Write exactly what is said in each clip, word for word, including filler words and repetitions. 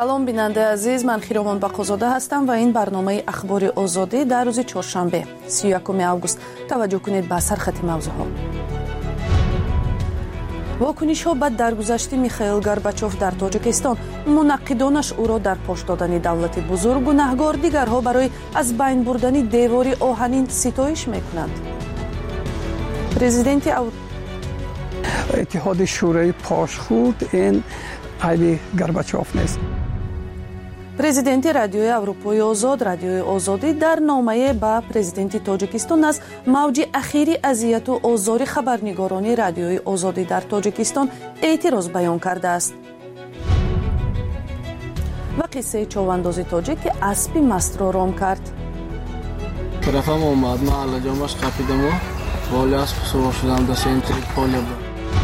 салом бинандаи азиз, ман Хиромон Бақозода ҳастам ва ин барномаи ахбори озодӣ дар рӯзи чоршанбе си ю якуми август. таваҷҷӯҳ кунед ба сархати мавзӯъҳо. вокунишҳо ба даргузашти Михаил Горбачёв дар Тоҷикистон. мунаққидонаш ӯро дар пош додани давлати бузург гунаҳгор, дигарҳо барои аз байн бурдани девори оҳанин ситоиш мекунанд. президенти иттиҳоди шӯравӣ пошхурд ин айби Горбачёв нест. президенти радиои Аврупои озод, радиои озодӣ дар номае ба президенти Тоҷикистон аз мавҷи ахири азияту озори хабарнигорони радиои озодӣ дар Тоҷикистон эътироз баён кардааст. ва қиссаи човандози тоҷик ки аспи мастро ром кард. Тарафам омад, ман аллаҷомаш қапидаму боли асп сувор шудам дар сентри поле буд.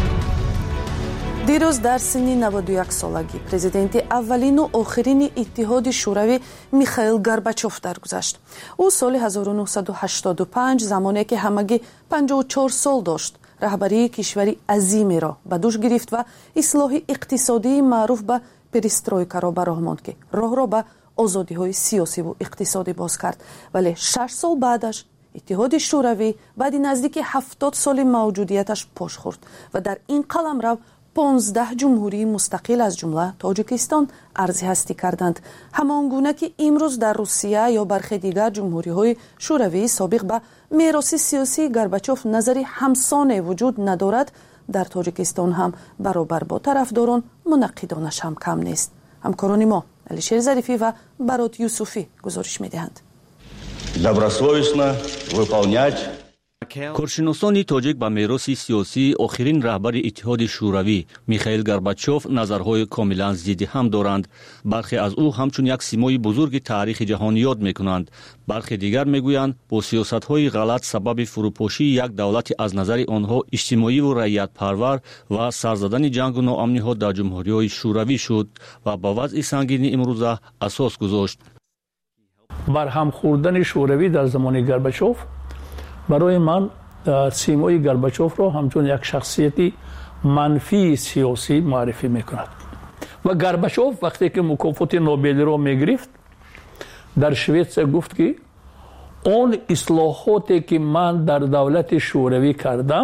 дирӯз дар синни наводу як солагӣ президенти аввалину охирини иттиҳоди шӯравӣ Михаил Горбачёв даргузашт. ӯ соли ҳазору нуҳсаду ҳаштоду панҷ замоне ки ҳамагӣ панҷоҳу чор сол дошт, раҳбарии кишвари азимеро ба дӯш гирифт ва ислоҳи иқтисодии маъруф ба перестройкаро ба роҳ монд ки роҳро ба озодиҳои сиёсиву иқтисодӣ боз кард. вале шаш сол баъдаш иттиҳоди шӯравӣ баъди наздики ҳафтод соли мавҷудияташ пош хӯрд ва дар ин қаламрав понздаҳ ҷумҳурии мустақил аз ҷумла Тоҷикистон арзи ҳастӣ карданд. ҳамон гуна ки имрӯз дар Русия ё бархе дигар ҷумҳуриҳои шӯравии собиқ ба мероси сиёсии Горбачёв назари ҳамсоне вуҷуд надорад, дар Тоҷикистон ҳам баробар бо тарафдорон мунаққидонаш ҳам кам нест. ҳамкорони мо Алишер Зарифӣ ва Барот Юсуфӣ гузориш медиҳанд. Добросовестно выполнять. коршиносони тоҷик ба мероси сиёсии охирин раҳбари иттиҳоди шӯравӣ Михаил Горбачёв назарҳои комилан зидди ҳам доранд. бархе аз ӯ ҳамчун як симои бузурги таърихи ҷаҳон ёд мекунанд. бархе дигар мегӯянд бо сиёсатҳои ғалат сабаби фурӯпошии як давлати аз назари онҳо иҷтимоиву раъиятпарвар ва сарзадани ҷангу ноамниҳо дар ҷумҳуриҳои шӯравӣ шуд ва ба вазъи сангини имрӯза асос гузошт. барҳам хӯрдани шӯравӣ дар замони Горбачёв барои ман симои Горбачёвро ҳамчун як шахсияти манфии сиёсӣ муаррифӣ мекунад. ва Горбачёв вақте ки мукофоти Нобелиро мегирифт, дар Шветсия гуфт ки он ислоҳоте ки ман дар давлати шӯравӣ кардам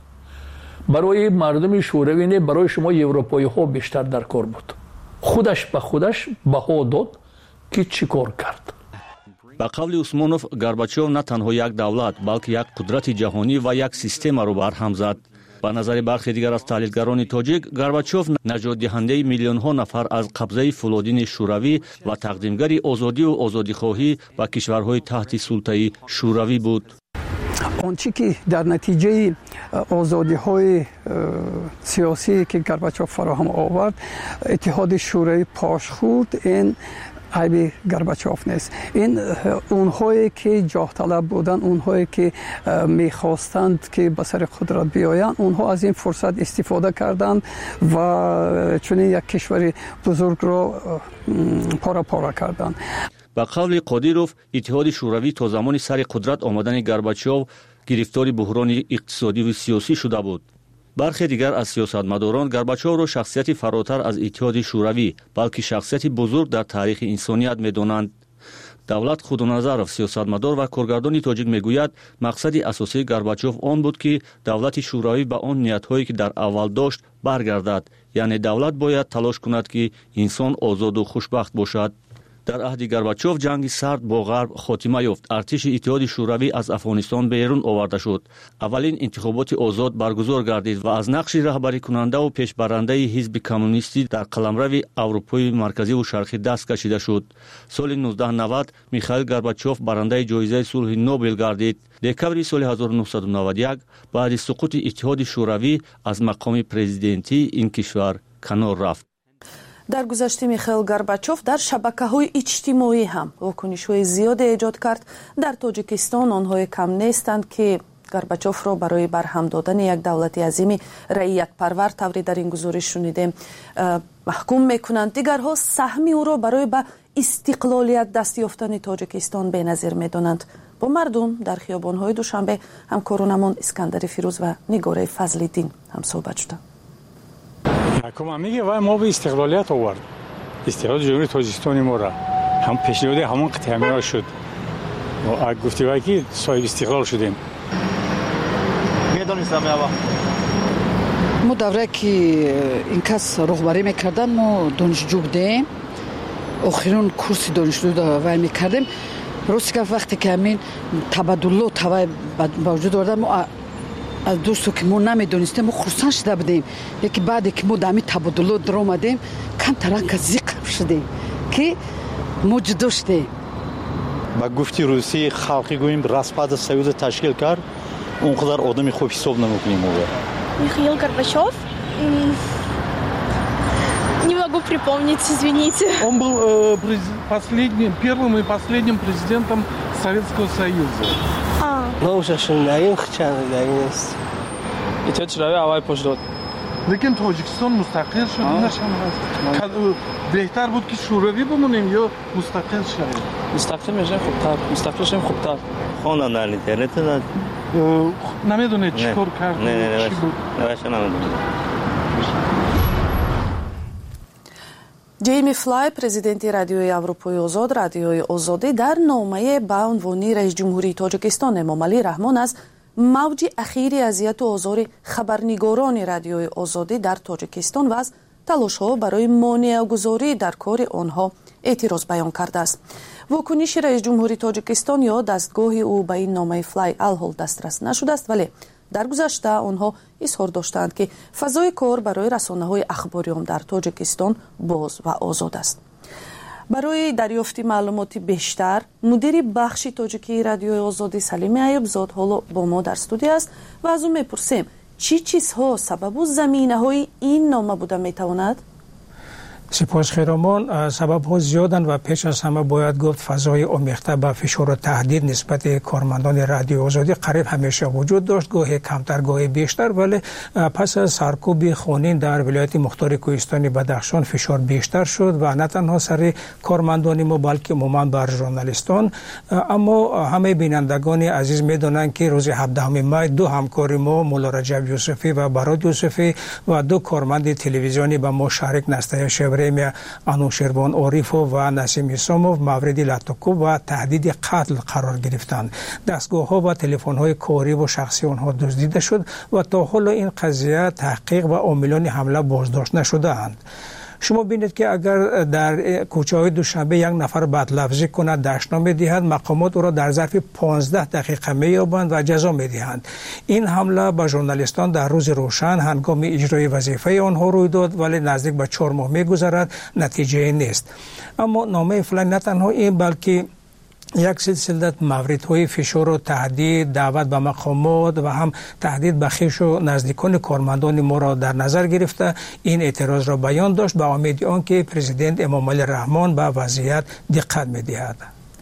барои мардуми шӯравӣ не, барои шумо европоиҳо бештар дар кор буд. худаш ба худаш баҳо дод ки чӣ кор кард. ба қавли Усмонов, Горбачёв на танҳо як давлат, балки як қудрати ҷаҳонӣ ва як системаро барҳам зад. ба назари бархе дигар аз таҳлилгарони тоҷик, Горбачёв наҷотдиҳандаи миллионҳо нафар аз қабзаи фулодини шӯравӣ ва тақдимгари озодиву озодихоҳӣ ба кишварҳои таҳти султаи шӯравӣ буд. он чӣ ки дар натиҷаи озодиҳои сиёсие ки Горбачёв фароҳам овард, иттиҳоди шӯравӣ пош хӯрд, ин айби Горбачёв нест. ин онҳое ки ҷоҳталаб буданд, онҳое ки мехостанд ки ба сари қудрат биёянд, онҳо аз ин фурсат истифода карданд ва чунин як кишвари бузургро пора пора карданд. ба қавли Қодиров, иттиҳоди шӯравӣ то замони сари қудрат омадани Горбачёв гирифтори буҳрони иқтисодиву сиёсӣ шуда буд. бархе дигар аз сиёсатмадорон Горбачёвро шахсияти фаротар аз иттиҳоди шӯравӣ, балки шахсияти бузург дар таърихи инсоният медонанд. Давлат Худоназаров, сиёсатмадор ва коргардони тоҷик, мегӯяд мақсади асосии Горбачёв он буд ки давлати шӯравӣ ба он ниятҳое ки дар аввал дошт баргардад, яъне давлат бояд талош кунад ки инсон озоду хушбахт бошад. дар аҳди Горбачёв ҷанги сард бо ғарб хотима ёфт. артиши иттиҳоди шӯравӣ аз Афғонистон берун оварда шуд. аввалин интихоботи озод баргузор гардид ва аз нақши раҳбарикунандаву пешбарандаи ҳизби коммунистӣ дар қаламрави Аврупои марказиву шарқӣ даст кашида шуд. соли нуздаҳ навад Михаил Горбачёв барандаи ҷоизаи сулҳи Нобел гардид. декабри соли ҳазору нуҳсаду наваду як баъди суқути иттиҳоди шӯравӣ аз мақоми президентии ин кишвар канор рафт. дар гузашти Михаил Горбачёв дар шабакаҳои иҷтимоӣ ҳам вокунишҳои зиёде эҷод кард. дар Тоҷикистон онҳое кам нестанд ки Горбачёвро барои барҳам додани як давлати азими раъиятпарвар, тавре дар ин гузориш шунидем, маҳкум мекунанд. дигарҳо саҳми ӯро барои ба истиқлолият даст ёфтани Тоҷикистон беназир медонанд. бо мардум дар хиёбонҳои Душанбе ҳамкоронамон Искандари Фирӯз ва Нигораи Фазлиддин ҳамсӯҳбат шуданд. Якум меге вай мо ба истиқлолият овард. اتحاد جمهوری تاجیکستان ما را هم پیشنهاد همون قطعه امیر شد و گفتیم که صاحب استقلال شدیم. میدونید سامیابا ما دوره که این کس رهبری میکردن ما دانشجو بودیم، آخرین کورس دانشجو وای میکردیم. روزی که وقتی که همین تبادل توای با وجود آورد ما از دوستو که ما نمیدونستیم ما خرسان شده بودیم. یکی بعد که ما دامی تبادل در اومدیم کم تران که زیق شدیم که ما جدا شدیم. با گفتی روسی خلقی گوییم رسپاد союза تشکیل کرد اونقدر آدمی خوب حساب نمیکنیم. Михаил Горбачев. Не могу припомнить, извините. Он был э, последним, первым и последним президентом Советского Союза. А. Ну, уже шуннаим хчан даинст. اتحاد شوروی اول پشت داد. لیکن تاجیکستان مستقل شد. اینش هم هست. بهتر بود که شوروی بمونیم یا مستقل شویم. مستقل میشیم خوبتر. مستقل شیم خوبتر. خوندم در اینترنت داد. نمیدونه چی کار کرد. نه نه نه. نوشته نمیدونه. جیمی فلای президенти радиои Аврупои озод радиои озодӣ дар номае ба унвони раис ҷумҳурии тоҷикистон эмомалӣ раҳмон аз мавҷи ахири азияту озори хабарнигорони радиои озодӣ дар тоҷикистон ва аз талошҳо барои монеагузорӣ дар кори онҳо эътироз баён кардааст. вокуниши раис ҷумҳурии тоҷикистон ё дастгоҳи ӯ ба ин номаи флай алҳол дастрас нашудааст, вале дар гузашта онҳо изҳор доштанд ки фазои кор барои расонаҳои ахбориён дар тоҷикистон боз ва озод аст. барои дарёфти маълумоти бештар мудири бахши тоҷикии радиои озодӣ Салими Айюбзод ҳоло бо мо дар студия аст ва аз ӯ мепурсем чӣ чизҳо сабабу заминаҳои ин нома буда метавонад? سپاس خیرامان. سبب ها زیادند و پیش از همه باید گفت فضای آمیخته به فشار و تهدید نسبت کارمندان رادیو آزادی قریب همیشه وجود داشت، گاهی کمتر گاهی بیشتر، ولی پس از سرکوب خونین در ولایت مختار کوهستان بدخشان فشار بیشتر شد و نه تنها سر کارمندان ما بلکه عموما بر ژورنالیستان. اما همه بینندگان عزیز میدونند که روز هفدهم می دو همکار ما مولا رجب یوسفی و براد یوسفی و دو کارمند تلویزیونی به ما شریک نستای شبر انوشیروان عارفوف و نسیم اساموف مورد لطکوب و تهدید قتل قرار گرفتند. دستگاه ها و تلفن های کاری و شخصی آنها دزدیده شد و تا حالا این قضیه تحقیق و عاملان حمله بازداشت نشده اند. شما بینید که اگر در کوچه های دوشنبه یک نفر بدلفظی کند دستنامه دهد، مقامات او را در ظرف پانزده دقیقه می‌یابند و جزا می‌دهند. این حمله به ژورنالیستان در روز روشن هنگام اجرای وظیفه آنها روی داد، ولی نزدیک به چهار ماه می‌گذرد، نتیجه نیست. اما نامه فلای نه تنها این بلکه یک سلسله موردهای فشار و تهدید، دعوت به مقامات و هم تهدید به خویش و نزدیکان کارمندان ما را در نظر گرفته این اعتراض را بیان داشت به امید آنکه پرزیدنت امامعلی رحمان به وضعیت دقت می‌دهد.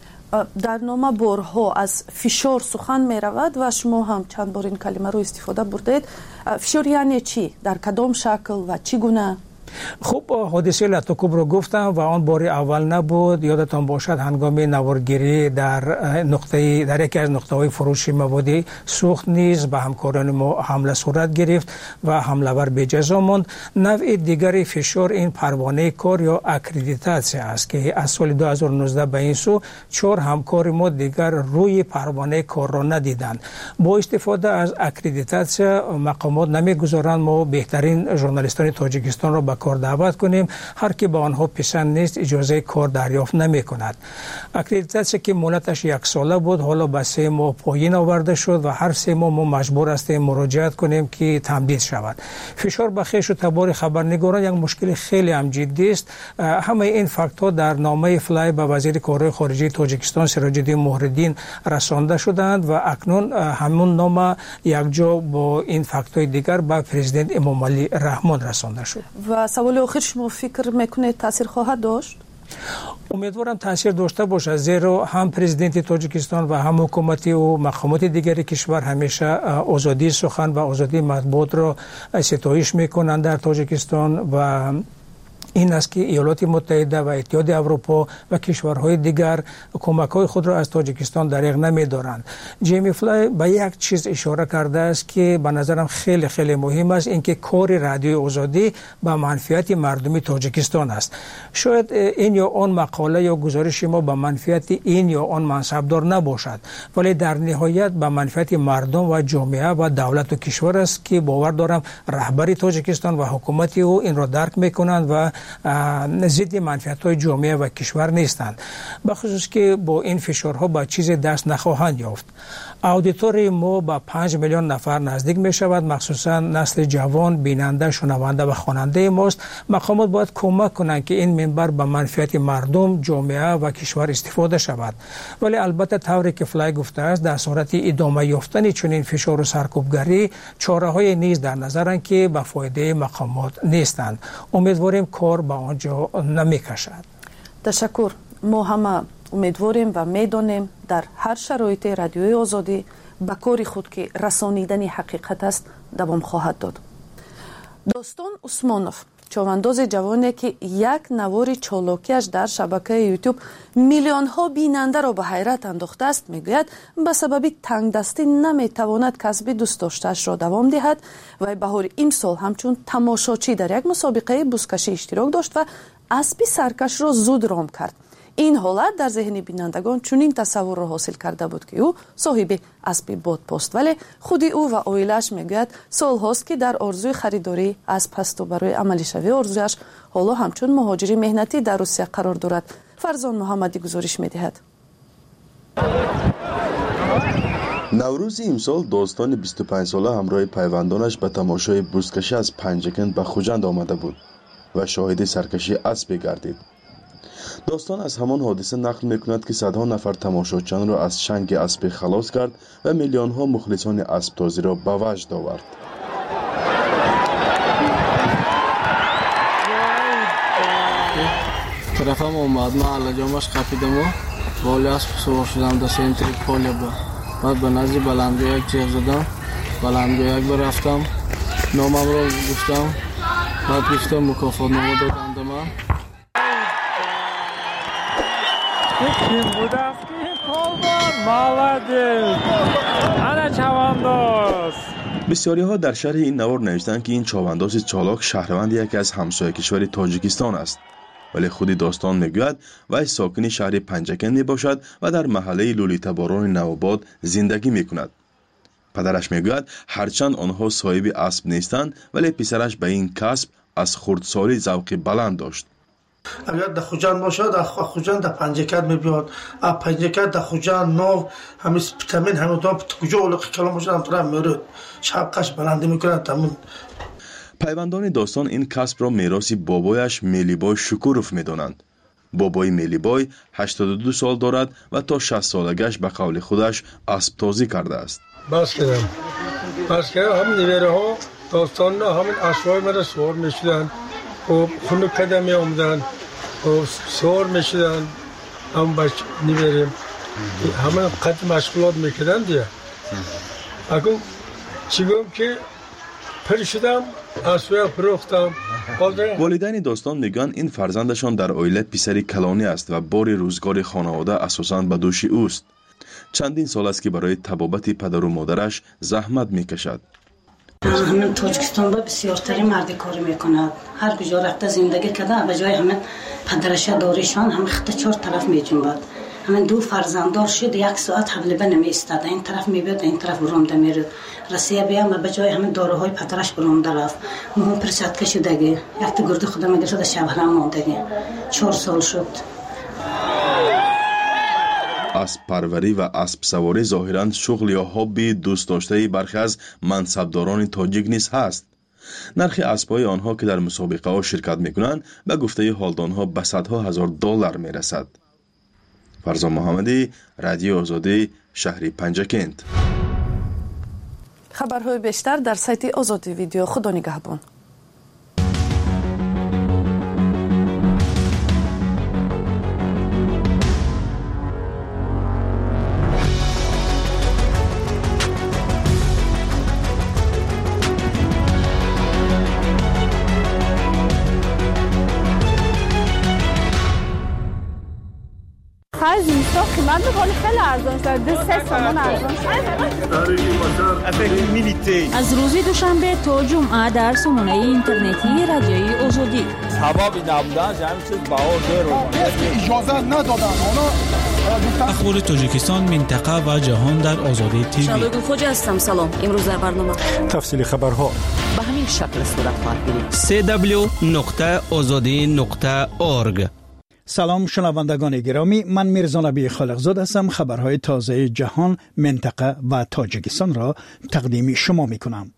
در نامه بارها از فشار سخن می رود و شما هم چند بار این کلمه رو استفاده بردید. فشار یعنی چی؟ در کدام شکل و چگونه؟ خب حادثه لطکوب رو گفتم و آن بار اول نبود. یادتان باشد هنگام نوارگیری در نقطه در یکی از نقطه‌های فروش مواد سوخت نیز به همکاران ما حمله صورت گرفت و حمله‌ور به جزا ماند. نوع دیگری فشار این پروانه کار یا اکریدیتاسیون است که از سال دو هزار و نوزده به این سو چهار همکار ما دیگر روی پروانه کار را ندیدند. با استفاده از اکریدیتاسیون مقامات نمیگذارند ما بهترین ژورنالیستان تاجیکستان را کار دعوت کنیم. هر که به آنها پسند نیست اجازه کار دریافت نمی کند. اکریدیتاسیون که مدتش یک ساله بود حالا به سه ماه پایین آورده شد و هر سه ماه ما مجبور هستیم مراجعت کنیم که تمدید شود. فشار به خویش و تبار خبرنگاران یک مشکل خیلی هم جدی است. همه این فکت ها در نامه فلای به وزیر کارهای خارجه تاجیکستان سراج‌الدین مهرالدین رسانده شدند و اکنون همون نامه یک جا با این فکت های دیگر به پرزیدنت امامعلی رحمان رسانده شد. و سوال آخر شما فکر میکنید تاثیر خواهد داشت؟ امیدوارم تاثیر داشته باشد، زیرا هم پرزیدنت تاجیکستان و هم حکومتی و مقامات دیگری کشور همیشه آزادی سخن و آزادی مطبوعات را ستایش میکنند در تاجیکستان و این است که ایالات متحده و اتحاد اروپا و کشورهای دیگر کمک‌های خود را از تاجیکستان دریغ نمی‌دارند. جیمی فلای به یک چیز اشاره کرده است که به نظرم خیلی خیلی مهم است، اینکه کار رادیوی آزادی به منفعت مردمی تاجیکستان است. شاید این یا آن مقاله یا گزارش ما به منفعت این یا آن منصبدار نباشد، ولی در نهایت به منفعت مردم و جامعه و دولت و کشور است که باور دارم رهبری تاجیکستان و حکومت او این را درک می‌کنند و ضد منفعت‌های جامعه و کشور نیستند، بخصوص که با این فشارها با چیز دست نخواهند یافت. اودیتوری ما با پنج میلیون نفر نزدیک می شود، مخصوصا نسل جوان بیننده، شنونده و خواننده ماست. مقامات باید کمک کنند که این منبر به منفعت مردم، جامعه و کشور استفاده شود، ولی البته طوری که فلای گفته است در صورت ادامه یافتن چنین فشار و سرکوبگری چاره‌های نیز در نظرند که به فایده مقامات نیستند. امیدواریم کار به آنجا نمی‌کشد. تشکر. ما همه امیدواریم و میدانیم در هر شرایط رادیوی آزادی به کار خود که رسانیدن حقیقت است دوام خواهد داد. داستان عثمانوف، چوانداز جوانی که یک نوار چالاکیش در شبکه یوتیوب میلیون ها بیننده را به حیرت انداخته است، میگوید به سبب تنگ دستی نمیتواند کسب دوست داشته‌اش را دوام دهد و بهار این سال همچون تماشاچی در یک مسابقه بزکشی اشتراک داشت و اسب سرکش را زود رام کرد. این حالت در ذهن بینندگان چنین تصور را حاصل کرده بود که او صاحب اسب بادپست، ولی خود او و عائله‌اش میگوید سال هاست که در آرزوی خریداری اسب است و برای عملی شوی آرزویش حالا همچون مهاجری مهنتی در روسیه قرار دارد. فرزان محمدی گزارش میدهد. نوروز امسال داستان بیست و پنج ساله همراه پیوندانش به تماشای بزکشی از پنجکند به خوجند آمده بود و شاهد سرکشی اسب گردید. داستان از همان حادثه نقل میکند که صدها نفر تماشاچیان را از چنگ اسب خلاص کرد و میلیون ها مخلصان اسب تازی را به وجد آورد. طرفم اومد، من علجامش قپیدم و بالی اسب سوار شدم در سنتری پالی با بعد به نزدی بلندگاه یک جیغ زدم، بلندگاه یک برفتم، نامم را گفتم، بعد گفتم مکافات نامه دادند من. Kim budak ki kolban malades ana çavandoz. بسیاری ها در شرح این نوار نوشتند که این چاونداز چالاک شهروند یکی از همسایه کشور تاجیکستان است، ولی خود داستان میگوید وی ساکن شهر پنجکند می باشد و در محله لولیتا باران نوآباد زندگی می کند. پدرش میگوید هرچند آنها صاحب اسب نیستند ولی پسرش به این کسب از خردسالی ذوق بلند داشت. اگر در خوجند باشد، در خوجند در پنجکند میبیاد، از پنجکند در خوجند نو همین پتامین همین دام کجا اولقی کلام باشد هم طرف میرود شبقش بلنده میکنند تامین. پیوندان داستان این کسب را میراث بابایش میلیبای شکوروف میدانند. بابای میلیبای هشتاد و دو سال دارد و تا شصت سالگیش به قول خودش اسب تازی کرده است. بس کردم بس کردم همین نیوره ها داستان ها همین اسبای مرا سوار میشدن و خونو قدمی آمدن و سوار میشدن هم بچ نیوریم همه قد مشغولات میکردن دیگه. اگه چیگم که پر شدم اسبای فروختم. والدین داستان میگن این فرزندشان در عائله پسری کلانی است و بار روزگار خانواده اساساً به دوش اوست. چندین سال است که برای طبابت پدر و مادرش زحمت میکشد. همین تاجیکستان با بسیارترین مردی کاری میکند. هر کجا رفته زندگی کرده به جای همین پدرش داریشان همین خط چهار طرف میجنبد. همین دو فرزنددار شد یک ساعت حوله به نمیستاد. این طرف میبید این طرف برونده میرد. رسیه بیام به جای همین داروهای پدرش برونده رفت. مهم پرسیدگی شدگی. یک تا گرده خودم میگه شده شبهرم ماندگی. چهار سال شد. اسب پروری و اسب سواری ظاهراً شغل یا هابی دوست داشته برخی از منصبداران تاجیک نیز هست. نرخ اسب‌های آنها که در مسابقه ها شرکت میکنند به گفته حالدانها به صدها هزار دلار میرسد. فرزان محمدی، رادیو آزادی، شهر پنجکند. خبرهای بیشتر در سایت آزادی ویدیو. خدا نگهبان. بعضی میسا قیمت ولی خیلی ارزان شده دو سه تومن ارزان شده. از روز دوشنبه تا جمعه در سامانه اینترنتی رادیوی آزادی سبب نبودن همین چیز بها زیرو اجازه ندادن. اخبار تاجیکستان، منطقه و جهان در آزادی تیوی. شبگون خوجا هستم. سلام. امروز در برنامه تفصیل خبرها به همین شکل صورت خواهد گرفت. سه دبلیو نقطه آزادی نقطه اورگ. سلام شنوندگان گرامی، من میرزا نبی خالقزاد هستم. خبرهای تازه جهان، منطقه و تاجیکستان را تقدیم شما می کنم.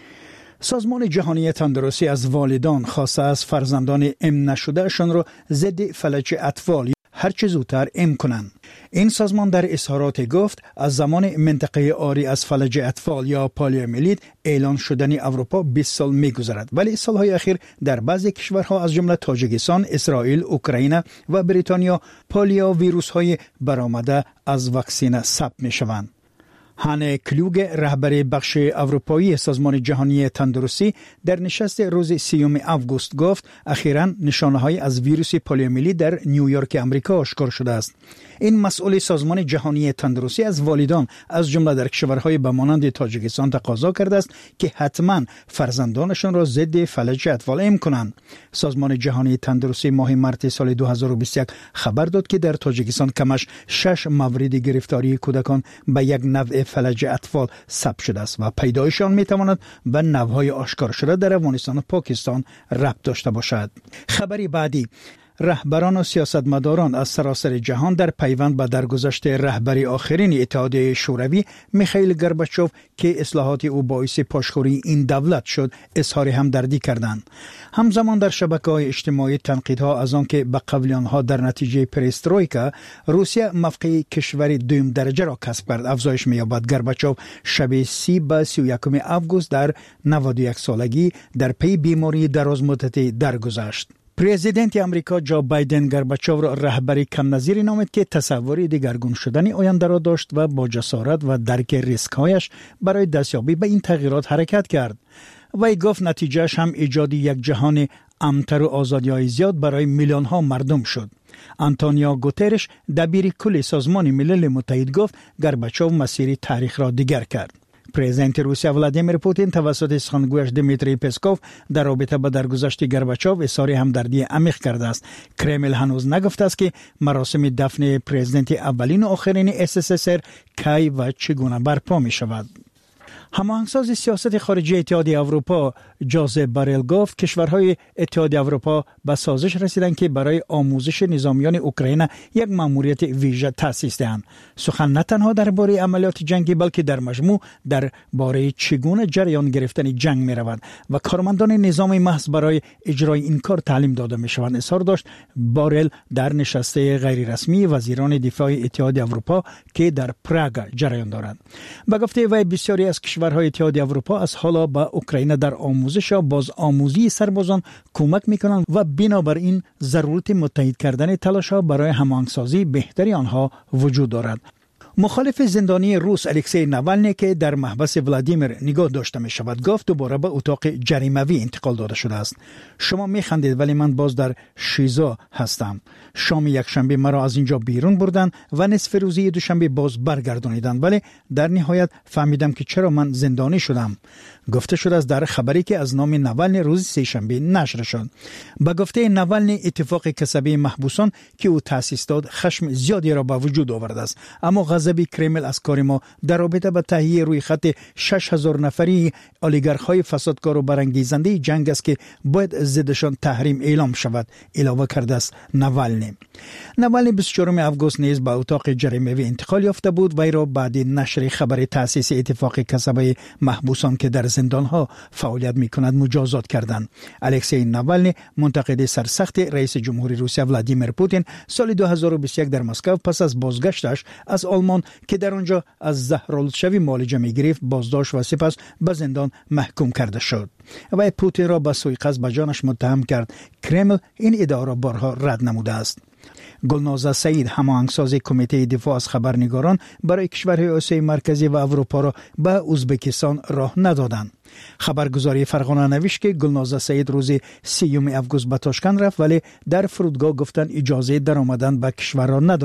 سازمان جهانی تندرستی از والدان خواسته است فرزندان ام نشدهشان را ضد فلج اطفال هر چه زودتر ام کنند. این سازمان در اظهارات گفت از زمان منطقه عاری از فلج اطفال یا پالیومیلیت اعلان شدن اروپا بیست سال می‌گذرد، ولی سالهای اخیر در بعضی کشورها از جمله تاجیکستان، اسرائیل، اوکراین و بریتانیا پالیو ویروس‌های برآمده از واکسن ثبت می‌شوند. هانه کلوگ رهبر بخش اروپایی سازمان جهانی تندرستی در نشست روز سیوم آگوست گفت اخیراً نشانه‌های از ویروس پالیومیلیت در نیویورک آمریکا آشکار شده است. این مسئول سازمان جهانی تندرستی از والدان از جمله در کشورهای به مانند تاجیکستان تقاضا کرده است که حتما فرزندانشان را ضد فلج اطفال ام کنند. سازمان جهانی تندرستی ماه مارس سال دو هزار و بیست و یک خبر داد که در تاجیکستان کمش شش مورد گرفتاری کودکان به یک نوع فلج اطفال ثبت شده است و پیدایش آن میتواند به نوع‌های آشکار شده در افغانستان و پاکستان ربط داشته باشد. خبری بعدی، رهبران و سیاستمداران از سراسر جهان در پیوند به درگذشت رهبری آخرین اتحادیه شوروی میخائیل گورباچوف که اصلاحات او باعث پاشخوری این دولت شد اظهار همدردی کردند. همزمان در شبکه‌های اجتماعی تنقیدها از آنکه به قول آنها در نتیجه پرسترویکا روسیه موقع کشور دوم درجه را کسب کرد افزایش می‌یابد. گورباچوف شب سی به سی و یکم آگوست در نود و یک سالگی در پی بیماری درازمدتی درگذشت. پرزیدنت امریکا جو بایدن گورباچوف را رهبری کم نظیری نامید که تصوری دگرگون شدن آینده را داشت و با جسارت و درک ریسک‌هایش برای دستیابی به این تغییرات حرکت کرد. وی گفت نتیجهش هم ایجاد یک جهان امن‌تر و آزادی‌های زیاد برای میلیون‌ها مردم شد. آنتونیو گوترش دبیر کل سازمان ملل متحد گفت گورباچوف مسیر تاریخ را دیگر کرد. پرزیدنت روسیه ولادیمیر پوتین توسط سخنگویش دمیتری پسکوف در رابطه با درگذشت گورباچوف اظهار همدردی عمیق کرده است. کرمل هنوز نگفته است که مراسم دفن پرزیدنت اولین و آخرین اس اس اس ار کی و چگونه برپا می شود. هماهنگساز سیاست خارجی اتحادیه اروپا جوزپ بارل گفت کشورهای اتحادیه اروپا به سازش رسیدند که برای آموزش نظامیان اوکراین یک مأموریت ویژه تأسیس دهند. سخن نه تنها درباره عملیات جنگی بلکه در مجموع درباره چگونه جریان گرفتن جنگ می رود و کارمندان نظام محض برای اجرای این کار تعلیم داده می شوند اظهار داشت بارل در نشست غیر رسمی وزیران دفاع اتحادیه اروپا که در پراگ جریان دارد. به گفته وی بسیاری از کشورهای اتحادیه اروپا از حالا به اوکراین در آموزش و باز آموزی سربازان کمک میکنند و بنابراین ضرورت متحد کردن تلاش‌ها برای هماهنگسازی بهتری آنها وجود دارد. مخالف زندانی روس الکسی ناوالنی که در محبس ولادیمیر نگاه داشته می شود گفت دوباره به اتاق جریمه‌ای انتقال داده شده است. شما می خندید ولی من باز در شیزا هستم. شام یکشنبه مرا از اینجا بیرون بردن و نصف روزی دوشنبه باز برگردانیدند ولی در نهایت فهمیدم که چرا من زندانی شدم. گفته شده است در خبری که از نام ناوالنی روز سه شنبه نشر شد. با گفته ناوالنی اتفاق کسبی محبوسان که او تأسیس داد خشم زیادی را به وجود آورده است، اما غضب کرمل از کار ما در رابطه با تهیه روی خط شش هزار نفری اولیگارخ‌های فسادکار و برانگیزنده جنگ است که باید ضدشان تحریم اعلام شود، علاوه کرده است ناوالنی. ناوالنی بیست و چهارم آگوست نیز به اتاق جریمه‌ای انتقال یافته بود. وی را بعد نشر خبر تأسیس اتفاق کسبی محبوسان که در زندان‌ها فعالیت می‌کند مجازات کردند. الکسی ناوالنی منتقد سرسخت رئیس جمهوری روسیه ولادیمیر پوتین سال دو هزار و بیست و یک در مسکو پس از بازگشتش از آلمان که در آنجا از زهرالودشوی معالجه می‌گرفت بازداشت و سپس به زندان محکوم کرده شد. و پوتین را به سوءقصد به جانش متهم کرد. کرمل این ادعا را بارها رد نموده است. گلنازه سعید هماهنگساز کمیته دفاع از خبرنگاران برای کشورهای آسیای مرکزی و اروپا را به ازبکستان راه ندادند. خبرگزاری فرغانه نوشت که گلنازه سعید روز سیوم آگوست به تاشکند رفت ولی در فرودگاه گفتند اجازه در آمدن به کشور را ندارد.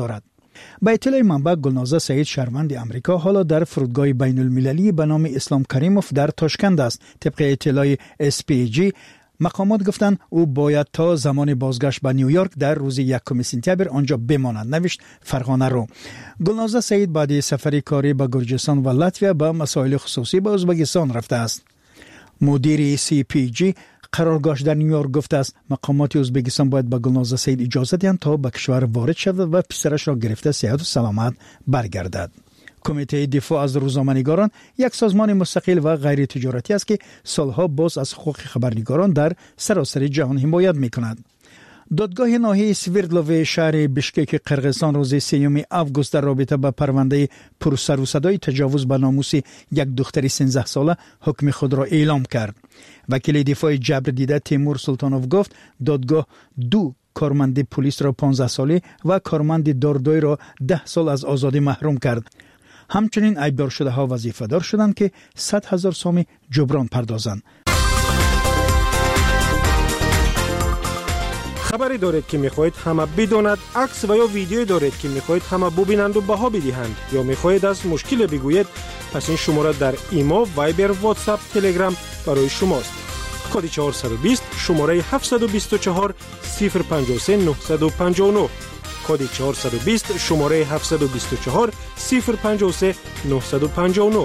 با اطلاع منبع گلنازه سعید شهروند امریکا حالا در فرودگاه بین المللی به نام اسلام کریموف در تاشکند است. طبق اطلاع اس پی جی مقامات گفتند او باید تا زمان بازگشت به نیویورک در روز یکم سپتامبر آنجا بماند، نوشت فرغانه رو. گلنازه سعید بعد سفری کاری به گرجستان و لاتویا به مسائل خصوصی به ازبکستان رفته است. مدیر سی پی جی قرارگاهش در نیویورک گفته است مقامات ازبکستان باید به گلنازه سعید اجازه دهند تا به کشور وارد شود و پسرش را گرفته صحت و سلامت برگردد. کمیته دفاع از روزنامه‌نگاران یک سازمان مستقل و غیر تجارتی است که سالها باز از حقوق خبرنگاران در سراسر جهان حمایت می‌کند. دادگاه ناحیه سوردلوو شهر بشکک قرقیزستان روز سوم آگوست در رابطه با پرونده پرسر و صدای تجاوز به ناموس یک دختر سیزده ساله حکم خود را اعلام کرد. وکیل دفاع جبر دیده تیمور سلطانوف گفت دادگاه دو کارمند پلیس را پانزده ساله و کارمند داردوی را ده سال از آزادی محروم کرد. همچنین ایبدار شده ها وظیفه دار شدند که صد هزار سوم جبران پردازند. خبری دارید که میخواهید همه بداند، عکس و یا ویدیویی دارید که میخواهید همه ببینند و بها بدهند یا میخواهید از مشکل بگویید، پس این شماره در ایما، وایبر، واتساپ، تلگرام برای شماست. کد چهارصد و بیست شماره هفتصد و بیست و چهار صفر پنجاه و سه نهصد و پنجاه و نه. کد چهارصد و بیست شماره هفتصد و بیست و چهار صفر پنجاه و سه نهصد و پنجاه و نه.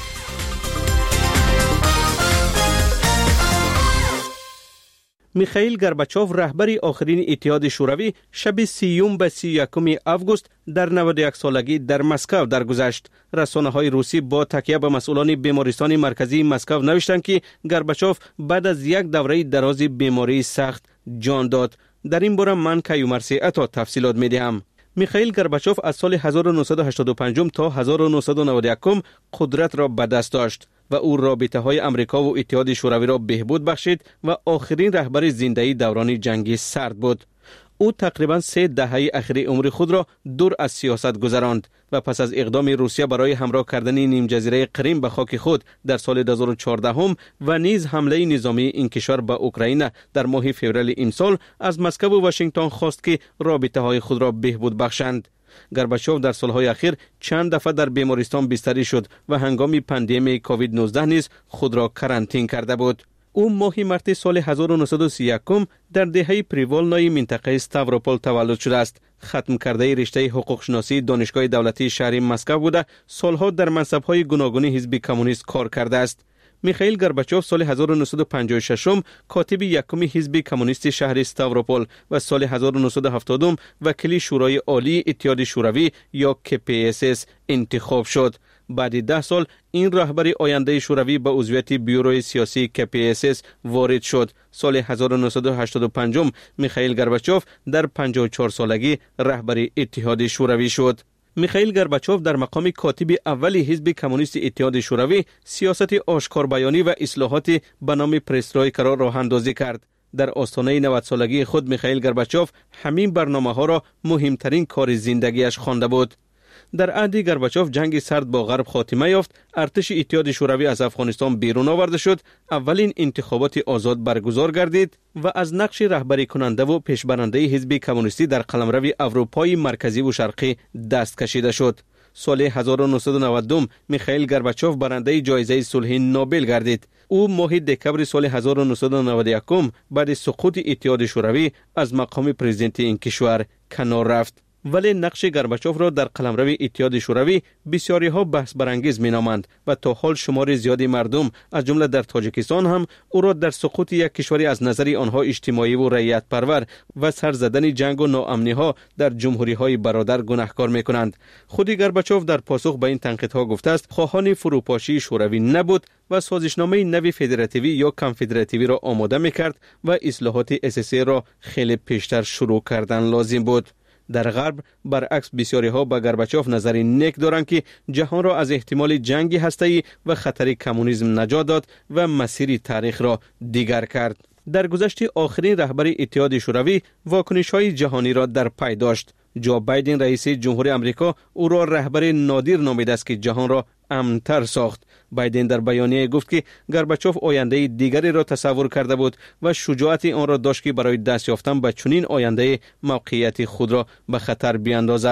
میخائیل گورباچوف رهبری آخرین اتحاد شوروی شب سیوم به سی و یکم آگوست در نود و یک سالگی در مسکو درگذشت. رسانه‌های روسی با تکیه به مسئولان بیمارستان مرکزی مسکو نوشتند که گورباچوف بعد از یک دوره دراز بیماری سخت جان داد. در این باره من کیومرثی عطا تفصیلات میدهم. میخائیل گورباچوف از سال هزار و نهصد و هشتاد و پنج تا هزار و نهصد و نود و یک قدرت را به دست داشت و او رابطه های امریکا و اتحاد شوروی را بهبود بخشید و آخرین رهبر زنده‌ای دوران جنگ سرد بود. او تقریبا سه دهه اخیر عمر خود را دور از سیاست گذراند و پس از اقدام روسیه برای همراه کردن نیم جزیره کریم به خاک خود در سال دو هزار و چهارده هم و نیز حمله نظامی این کشور به اوکراین در ماه فوریه این سال از مسکو و واشنگتن خواست که رابطه های خود را بهبود بخشند. گورباچوف در سالهای اخیر چند دفعه در بیمارستان بستری شد و هنگام پاندمی کووید نوزده نیز خود را کرانتین کرده بود. او ماه مارس سال هزار و نهصد و سی و یک در دهه پریولنای منطقه استاوروپول تولد شده است. ختم کرده رشته حقوق شناسی دانشگاه دولتی شهر مسکو بوده، سالها در منصب‌های گوناگون حزب کمونیست کار کرده است. میخائیل گورباچوف سال هزار و نهصد و پنجاه و شش کاتب یکم حزب کمونیست شهر استاوروپول و سال هزار و نهصد و هفتاد وکیل شورای عالی اتحاد شوروی یا کی پی اس اس انتخاب شد. بعد ده سال این رهبر آینده شوروی به عضویت بیوروی سیاسی کی پی اس اس وارد شد. سال هزار و نهصد و هشتاد و پنج میخائیل گورباچوف در پنجاه و چهار سالگی رهبر اتحاد شوروی شد. میخائیل گورباچوف در مقام کاتب اولی حزب کمونیست اتحاد شوروی سیاست آشکار بیانی و اصلاحات به نام پرسترویکا را راه اندازی کرد. در آستانه نود سالگی خود میخائیل گورباچوف همین برنامه ها را مهمترین کار زندگیش خوانده بود. در عهد گورباچوف جنگ سرد با غرب خاتمه یافت، ارتش اتحاد شوروی از افغانستان بیرون آورده شد، اولین انتخابات آزاد برگزار گردید و از نقش رهبری کننده و پیشبرنده حزب کمونیستی در قلمرو اروپای مرکزی و شرقی دست کشیده شد. سال هزار و نهصد و نود میخائیل گورباچوف برنده جایزه صلح نوبل گردید. او ماه دکبر سال هزار و نهصد و نود و یک بعد سقوط اتحاد شوروی از مقام پرزیدنت این کشور کنار رفت. ولی نقش گورباچوف را در قلمرو اتحاد شوروی بسیاری ها بحث برانگیز مینامند و تا حال شمار زیادی مردم از جمله در تاجیکستان هم او را در سقوط یک کشوری از نظر آنها اجتماعی و رعیت پرور و سر زدن جنگ و ناامنی ها در جمهوری های برادر گناهکار میکنند. خود گورباچوف در پاسخ به این تنقیدها گفته است خواهان فروپاشی شوروی نبود و سازشنامه نوی فدراتیوی یا کنفدراتیوی را آماده میکرد و اصلاحات اساسی را خیلی پیشتر شروع کردن لازم بود. در غرب برعکس بسیاری ها به گورباچوف نظری نیک دارند که جهان را از احتمال جنگ هسته‌ای و خطر کمونیسم نجات داد و مسیر تاریخ را دیگر کرد. در گذشت آخرین رهبر اتحاد شوروی واکنش‌های جهانی را در پی داشت. جو بایدن رئیس جمهور آمریکا او را رهبر نادر نامیده است که جهان را امن‌تر ساخت. بایدن در بیانیه گفت که گورباچوف آینده دیگری را تصور کرده بود و شجاعت آن را داشت که برای دست یافتن به چنین آینده موقعیت خود را به خطر بیاندازد.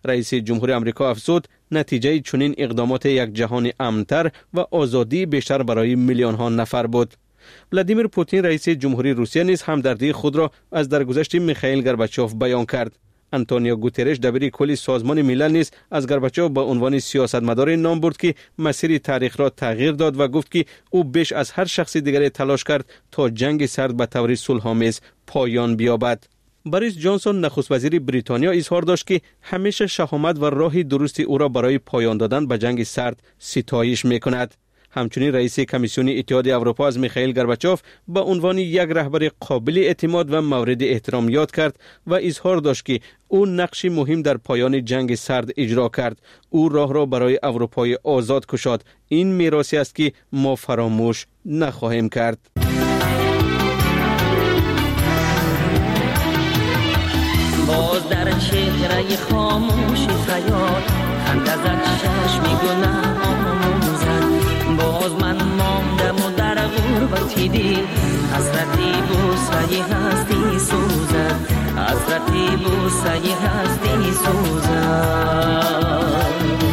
رئیس جمهوری آمریکا افزود نتیجه چنین اقدامات یک جهان امن‌تر و آزادی بیشتر برای میلیون ها نفر بود. ولادیمیر پوتین رئیس جمهوری روسیه نیز همدردی خود را از درگذشت میخائیل گورباچوف بیان کرد. آنتونیو گوترش دبیر کل سازمان ملل نیز از گورباچوف به عنوان سیاستمدار نام برد که مسیر تاریخ را تغییر داد و گفت که او بیش از هر شخص دیگری تلاش کرد تا جنگ سرد به طور صلح‌آمیز پایان بیابد. بوریس جانسون نخست وزیر بریتانیا اظهار داشت که همیشه شهامت و راه درست او را برای پایان دادن به جنگ سرد ستایش می‌کند. همچنین رئیس کمیسیون اتحاد اروپا از میخائیل گورباچوف به عنوان یک رهبر قابل اعتماد و مورد احترام یاد کرد و اظهار داشت که او نقشی مهم در پایان جنگ سرد اجرا کرد. او راه را برای اروپای آزاد گشاد. این میراثی است که ما فراموش نخواهیم کرد. باز در چهره خاموش خیال خنده زد چشمی گناه آموزد. باز من ماندم و در غربتی دل حسرتی بوسه هستی سوزد. حسرتی بوسه هستی سوزد.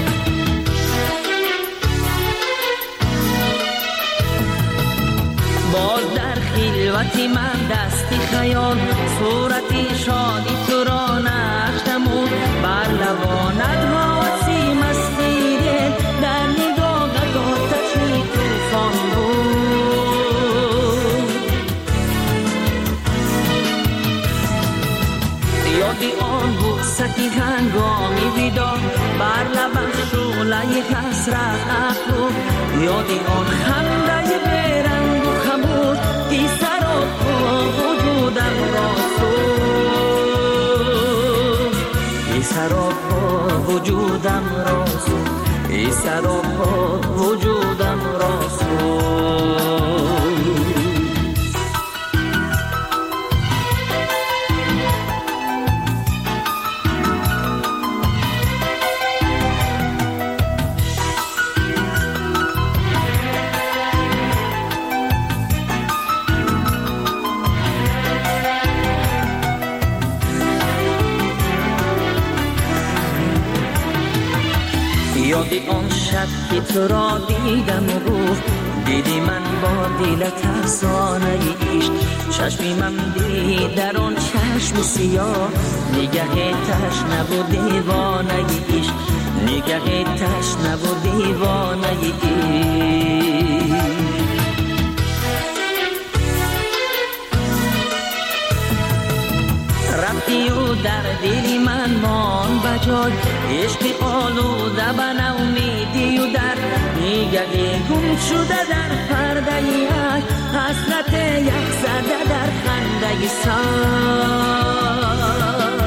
باز در خلوتی من دستی خیال صورتی شادی تو را نقش نمود. بر لبانت حواسی مستی دل در نگاهت آتشی طوفان بود. یادی آن بوستی هنگامی بیدار بر لبت شعله حسرت افروخت. یادی آن خنده بیرنگ و خموش ای سراپا وجودم را سوخت. ای سراپا وجودم را سوخت. ای سراپا وجودم را سوخت. یادی آن شب که تو را دیدم و گفت دیدی من با دلت افسانه عشق. چشمی من دید در آن چشم سیاه نگه تشنه و دیوانه عشق. نگه تشنه و دیوانه عشق. رفتی و در دل من مان بجای عشق آلوده به نومیدی و در نگه گم شده در پرده عشق. حسرت یک زده در خنده سر.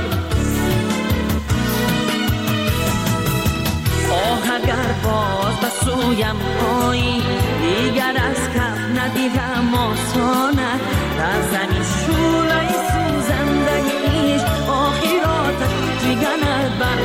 آه اگر باز به سویم آیی دیگر از کف ندیدم آسانت. در زمین شوله سوزنده عشق آخراتش فگند بر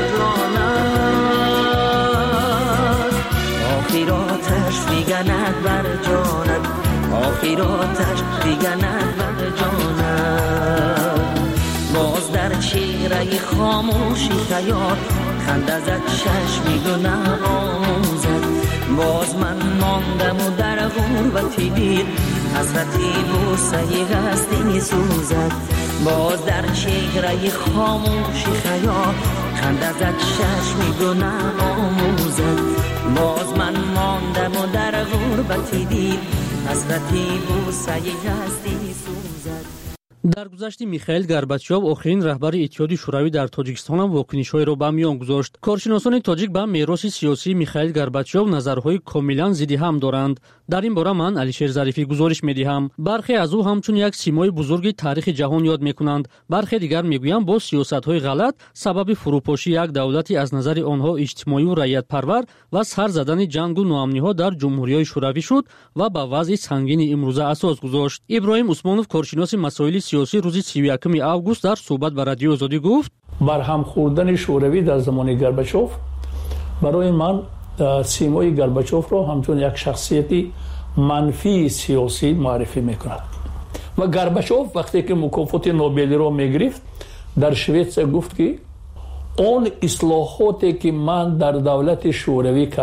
جانت. آخراتش فگند بر جانت. آخراتش فگند بر جانت. باز در چهره خاموشی خیال خنده زد چشمی گناه آموزد. باز من ماندم و در غربتی دل حسرتی بوسه هستی سوزد. باز در چهره خاموشی خیال خنده زد چشمی گناه آموزد. باز من ماندم و در غربتی دل حسرتی بوسه هستی سوزد. در گذشته میخائیل گورباچوف آخرین رهبر اتحاد شوروی در تاجیکستان هم واکنش‌های را به میان گذاشت. کارشناسان تاجیک به میراث سیاسی میخائیل گورباچوف نظرهای کاملا ضد هم دارند. در این باره من علیشیر ظریفی گزارش می‌دهم. برخی از او همچون یک سیمای بزرگ تاریخ جهان یاد می‌کنند. برخی دیگر می‌گویند با سیاست‌های غلط سبب فروپاشی یک دولتی از نظر آنها اجتماعی و رعیت پرور و سر زدن جنگ و ناامنی‌ها در جمهوری‌های شوروی شد و به وضع سنگین امروزه اساس گذاشت. ابراهیم عثمانوف کارشناس مسائل سیاسی روز سی و یکم آگوست در صحبت با رادیو آزادی گفت: برهم خوردن شوروی در زمان گورباچوف برای من سیمای گورباچوف را همچون یک شخصیتی منفی سیاسی معرفی میکند. و گورباچوف وقتی که مکافات نوبل را میگرفت در شوئد گفت که اون اصلاحاتی که من در دولت شوروی